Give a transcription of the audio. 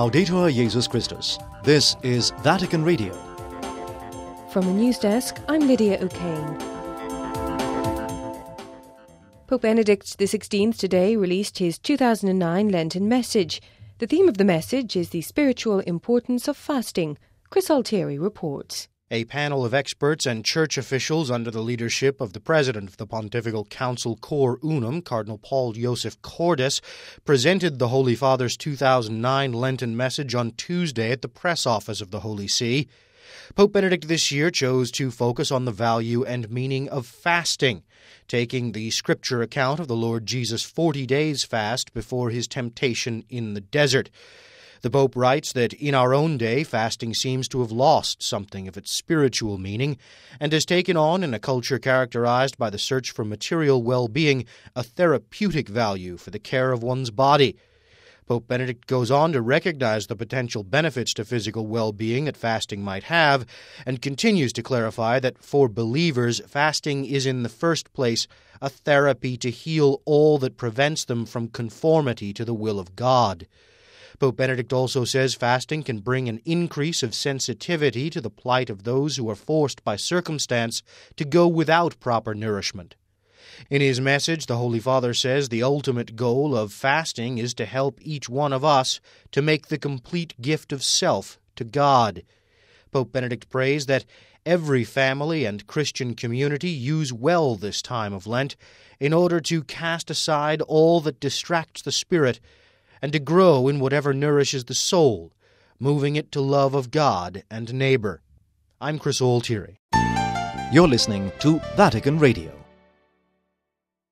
Laudetur Jesus Christus. This is Vatican Radio. From the news desk, I'm Lydia O'Kane. Pope Benedict XVI today released his 2009 Lenten message. The theme of the message is the spiritual importance of fasting. Chris Altieri reports. A panel of experts and church officials under the leadership of the president of the Pontifical Council Cor Unum, Cardinal Paul Joseph Cordus, presented the Holy Father's 2009 Lenten message on Tuesday at the press office of the Holy See. Pope Benedict this year chose to focus on the value and meaning of fasting, taking the scripture account of the Lord Jesus' 40 days fast before his temptation in the desert. The Pope writes that in our own day, fasting seems to have lost something of its spiritual meaning and has taken on, in a culture characterized by the search for material well-being, a therapeutic value for the care of one's body. Pope Benedict goes on to recognize the potential benefits to physical well-being that fasting might have, and continues to clarify that for believers, fasting is in the first place a therapy to heal all that prevents them from conformity to the will of God. Pope Benedict also says fasting can bring an increase of sensitivity to the plight of those who are forced by circumstance to go without proper nourishment. In his message, the Holy Father says the ultimate goal of fasting is to help each one of us to make the complete gift of self to God. Pope Benedict prays that every family and Christian community use well this time of Lent in order to cast aside all that distracts the spirit and to grow in whatever nourishes the soul, moving it to love of God and neighbor. I'm Chris Altieri. You're listening to Vatican Radio.